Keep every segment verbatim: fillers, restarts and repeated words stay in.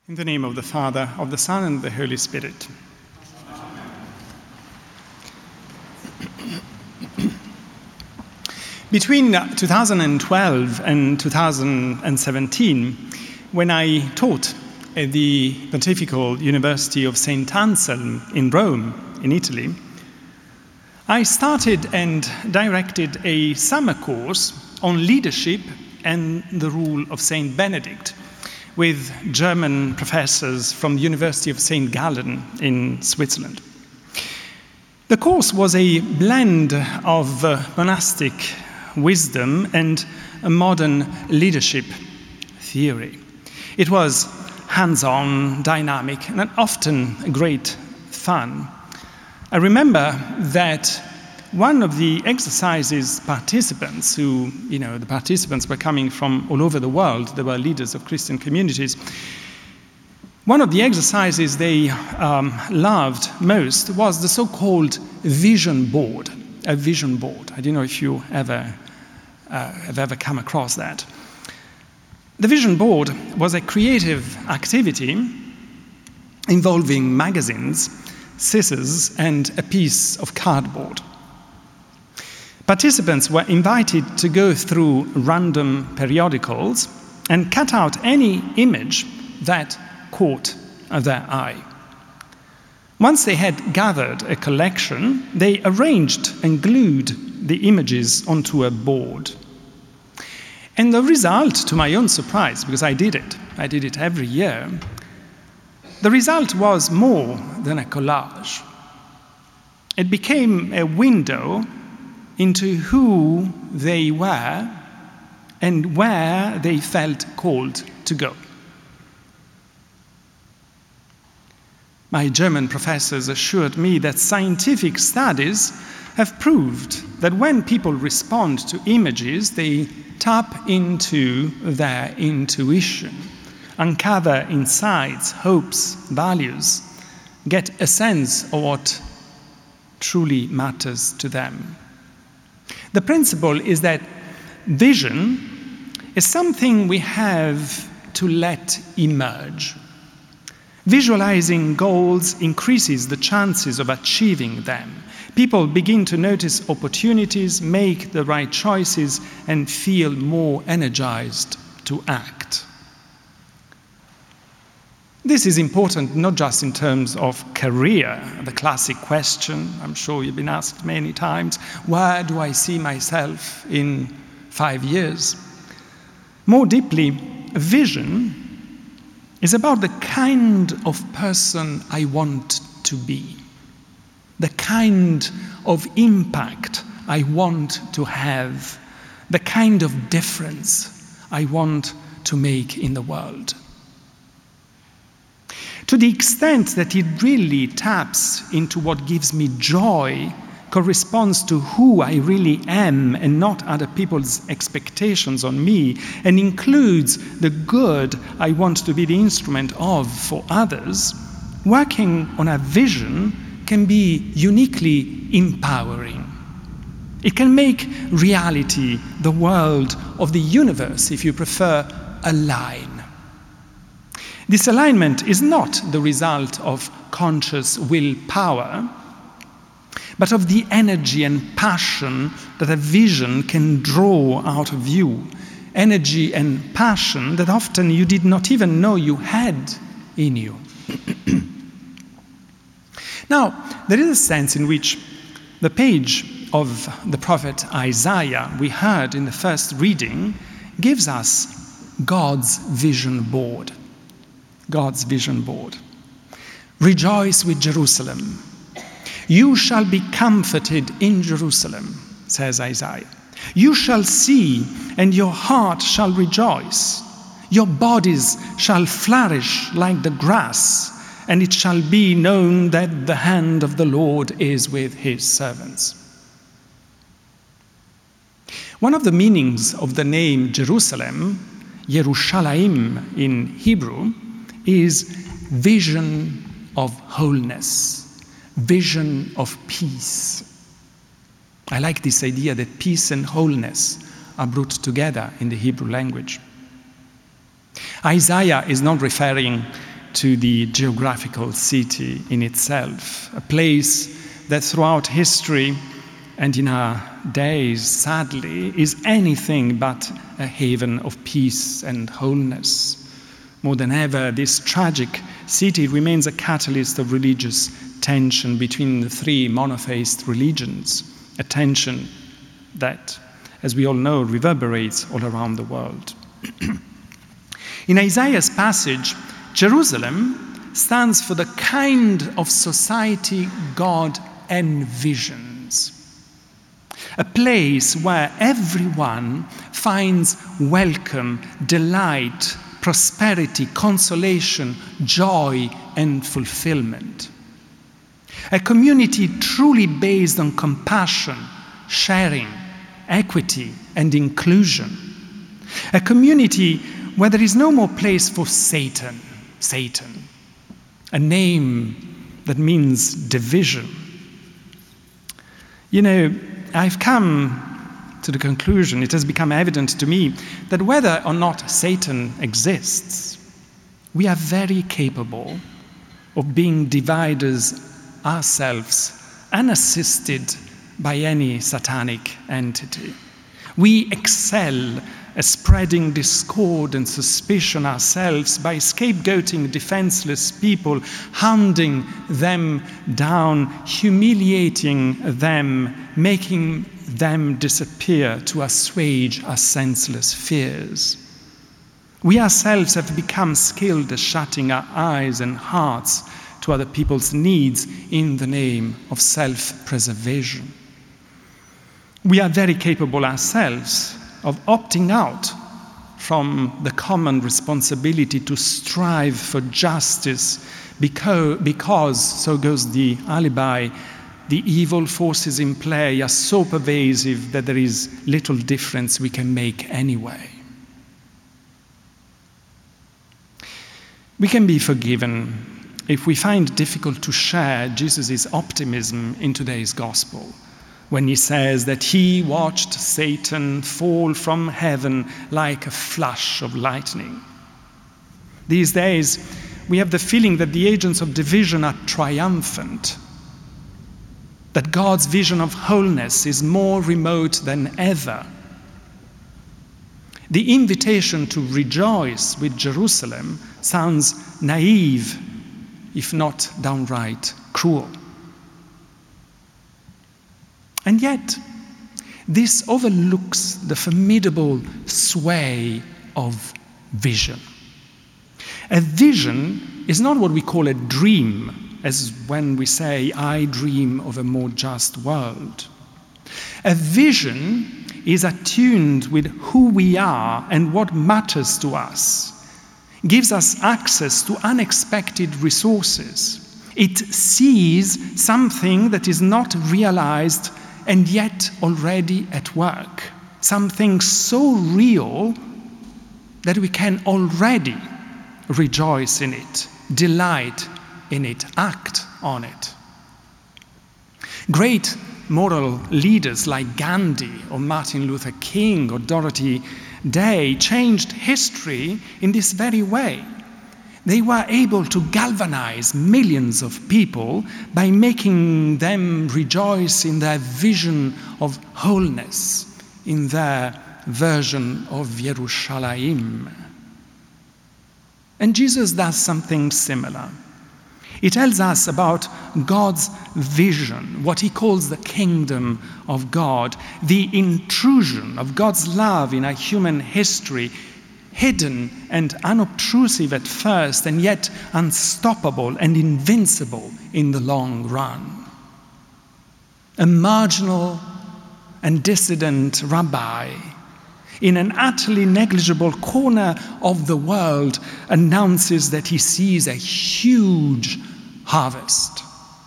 In the name of the Father, of the Son, and of the Holy Spirit. Between two thousand twelve and two thousand seventeen, when I taught at the Pontifical University of Saint Anselm in Rome, in Italy, I started and directed a summer course on leadership and the rule of Saint Benedict, with German professors from the University of Saint Gallen in Switzerland. The course was a blend of uh, monastic wisdom and a modern leadership theory. It was hands-on, dynamic, and often great fun. I remember that one of the exercises participants who, you know, the participants were coming from all over the world, they were leaders of Christian communities. One of the exercises they um, loved most was the so-called vision board, a vision board. I don't know if you ever uh, have ever come across that. The vision board was a creative activity involving magazines, scissors, and a piece of cardboard. Participants were invited to go through random periodicals and cut out any image that caught their eye. Once they had gathered a collection, they arranged and glued the images onto a board. And the result, to my own surprise, because I did it, I did it every year, the result was more than a collage. It became a window into who they were and where they felt called to go. My German professors assured me that scientific studies have proved that when people respond to images, they tap into their intuition, uncover insights, hopes, values, get a sense of what truly matters to them. The principle is that vision is something we have to let emerge. Visualizing goals increases the chances of achieving them. People begin to notice opportunities, make the right choices, and feel more energized to act. This is important not just in terms of career, the classic question, I'm sure you've been asked many times, where do I see myself in five years? More deeply, vision is about the kind of person I want to be, the kind of impact I want to have, the kind of difference I want to make in the world. To the extent that it really taps into what gives me joy, corresponds to who I really am and not other people's expectations on me, and includes the good I want to be the instrument of for others, working on a vision can be uniquely empowering. It can make reality, the world of the universe, if you prefer, align. This alignment is not the result of conscious willpower, but of the energy and passion that a vision can draw out of you, energy and passion that often you did not even know you had in you. Now, there is a sense in which the page of the prophet Isaiah we heard in the first reading gives us God's vision board. God's vision board. Rejoice with Jerusalem. You shall be comforted in Jerusalem, says Isaiah. You shall see, and your heart shall rejoice. Your bodies shall flourish like the grass, and it shall be known that the hand of the Lord is with his servants. One of the meanings of the name Jerusalem, Yerushalayim in Hebrew, is vision of wholeness, vision of peace. I like this idea that peace and wholeness are brought together in the Hebrew language. Isaiah is not referring to the geographical city in itself, a place that throughout history and in our days, sadly, is anything but a haven of peace and wholeness. More than ever, this tragic city remains a catalyst of religious tension between the three monotheist religions, a tension that, as we all know, reverberates all around the world. In Isaiah's passage, Jerusalem stands for the kind of society God envisions. A place where everyone finds welcome, delight, prosperity, consolation, joy, and fulfillment. A community truly based on compassion, sharing, equity, and inclusion. A community where there is no more place for Satan, Satan, a name that means division. You know, I've come to the conclusion, it has become evident to me, that whether or not Satan exists, we are very capable of being dividers ourselves, unassisted by any satanic entity. We excel at spreading discord and suspicion ourselves by scapegoating defenseless people, hounding them down, humiliating them, making them disappear to assuage our senseless fears. We ourselves have become skilled at shutting our eyes and hearts to other people's needs in the name of self-preservation. We are very capable ourselves of opting out from the common responsibility to strive for justice because, because, so goes the alibi, the evil forces in play are so pervasive that there is little difference we can make anyway. We can be forgiven if we find it difficult to share Jesus' optimism in today's gospel, when he says that he watched Satan fall from heaven like a flash of lightning. These days, we have the feeling that the agents of division are triumphant, that God's vision of wholeness is more remote than ever. The invitation to rejoice with Jerusalem sounds naive, if not downright cruel. And yet, this overlooks the formidable sway of vision. A vision is not what we call a dream, as when we say, I dream of a more just world. A vision is attuned with who we are and what matters to us, gives us access to unexpected resources. It sees something that is not realized and yet already at work, something so real that we can already rejoice in it, delight in it, act on it. Great moral leaders like Gandhi or Martin Luther King or Dorothy Day changed history in this very way. They were able to galvanize millions of people by making them rejoice in their vision of wholeness, in their version of Yerushalayim. And Jesus does something similar. He tells us about God's vision, what he calls the kingdom of God, the intrusion of God's love in our human history, hidden and unobtrusive at first, and yet unstoppable and invincible in the long run. A marginal and dissident rabbi in an utterly negligible corner of the world announces that he sees a huge harvest.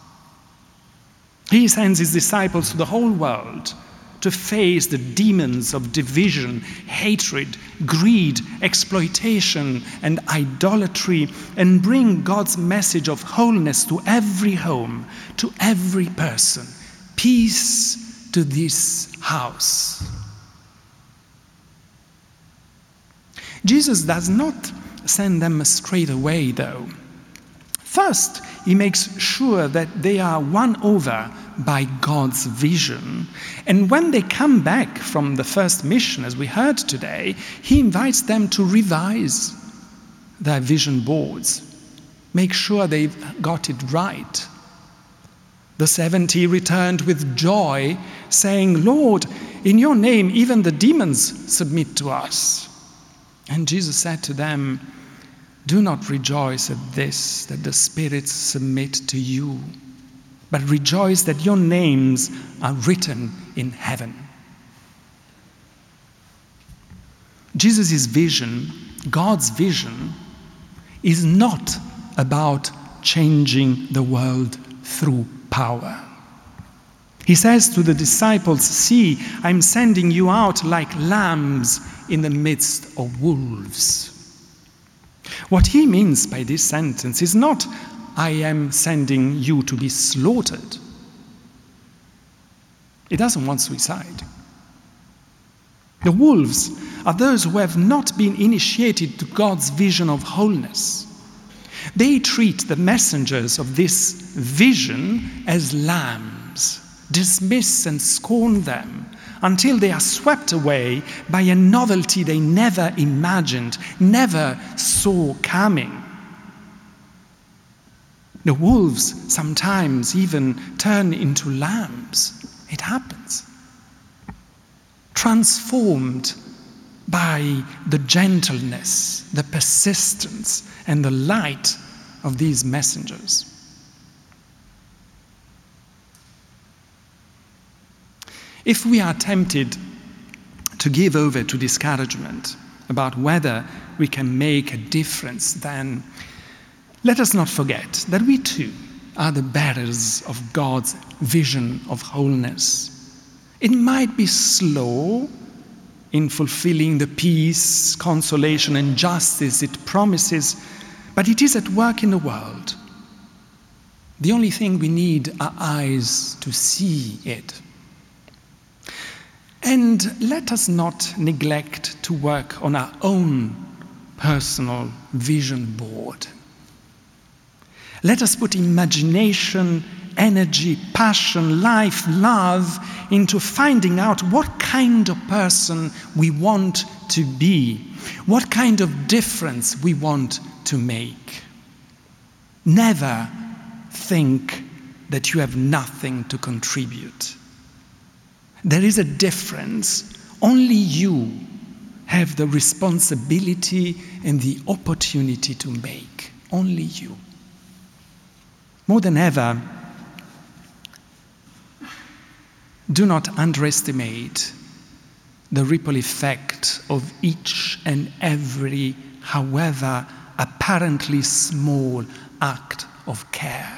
He sends his disciples to the whole world to face the demons of division, hatred, greed, exploitation, and idolatry, and bring God's message of wholeness to every home, to every person. Peace to this house. Jesus does not send them straight away, though. First, he makes sure that they are won over by God's vision. And when they come back from the first mission, as we heard today, he invites them to revise their vision boards, make sure they've got it right. The seventy returned with joy, saying, "Lord, in your name even the demons submit to us." And Jesus said to them, "Do not rejoice at this, that the spirits submit to you, but rejoice that your names are written in heaven." Jesus' vision, God's vision, is not about changing the world through power. He says to the disciples, "See, I'm sending you out like lambs in the midst of wolves." What he means by this sentence is not, "I am sending you to be slaughtered." He doesn't want suicide. The wolves are those who have not been initiated to God's vision of wholeness. They treat the messengers of this vision as lambs, dismiss and scorn them until they are swept away by a novelty they never imagined, never saw coming. The wolves sometimes even turn into lambs. It happens. Transformed by the gentleness, the persistence, and the light of these messengers. If we are tempted to give over to discouragement about whether we can make a difference, then let us not forget that we too are the bearers of God's vision of wholeness. It might be slow in fulfilling the peace, consolation, and justice it promises, but it is at work in the world. The only thing we need are eyes to see it. And let us not neglect to work on our own personal vision board. Let us put imagination, energy, passion, life, love into finding out what kind of person we want to be, what kind of difference we want to make. Never think that you have nothing to contribute. There is a difference. Only you have the responsibility and the opportunity to make. Only you. More than ever, do not underestimate the ripple effect of each and every, however apparently small, act of care.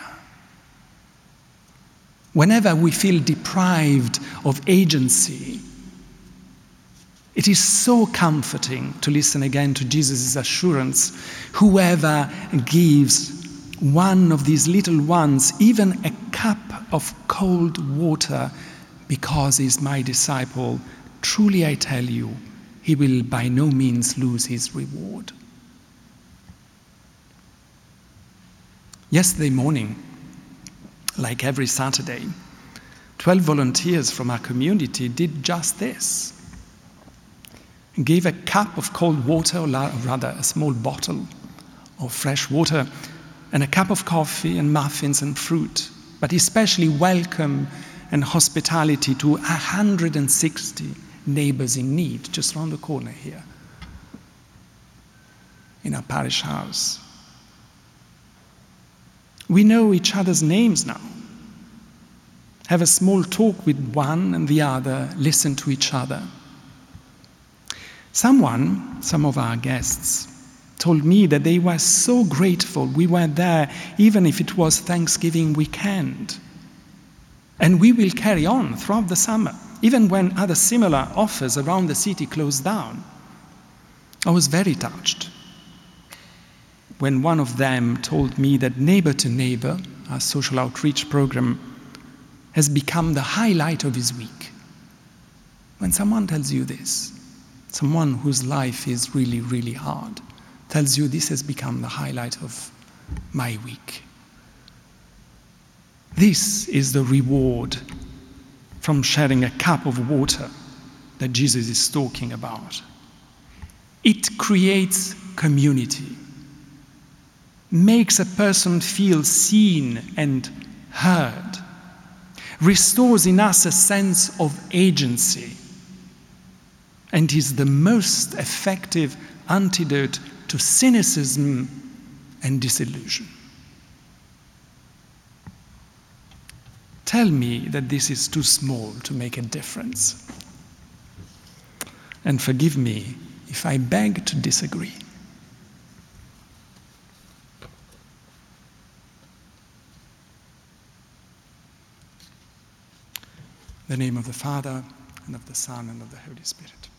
Whenever we feel deprived of agency, it is so comforting to listen again to Jesus' assurance, "Whoever gives one of these little ones even a cup of cold water because he is my disciple, truly I tell you, he will by no means lose his reward." Yesterday morning, like every Saturday, twelve volunteers from our community did just this. Gave a cup of cold water, or rather a small bottle of fresh water, and a cup of coffee and muffins and fruit, but especially welcome and hospitality to one hundred sixty neighbors in need, just around the corner here, in our parish house. We know each other's names now. Have a small talk with one and the other, listen to each other. Someone, some of our guests, told me that they were so grateful we were there, even if it was Thanksgiving weekend. And we will carry on throughout the summer, even when other similar offers around the city closed down. I was very touched when one of them told me that Neighbor to Neighbor, our social outreach program, has become the highlight of his week. When someone tells you this, someone whose life is really, really hard, tells you this has become the highlight of my week. This is the reward from sharing a cup of water that Jesus is talking about. It creates community, makes a person feel seen and heard, restores in us a sense of agency, and is the most effective antidote to cynicism and disillusion. Tell me that this is too small to make a difference. And forgive me if I beg to disagree. In the name of the Father, and of the Son, and of the Holy Spirit.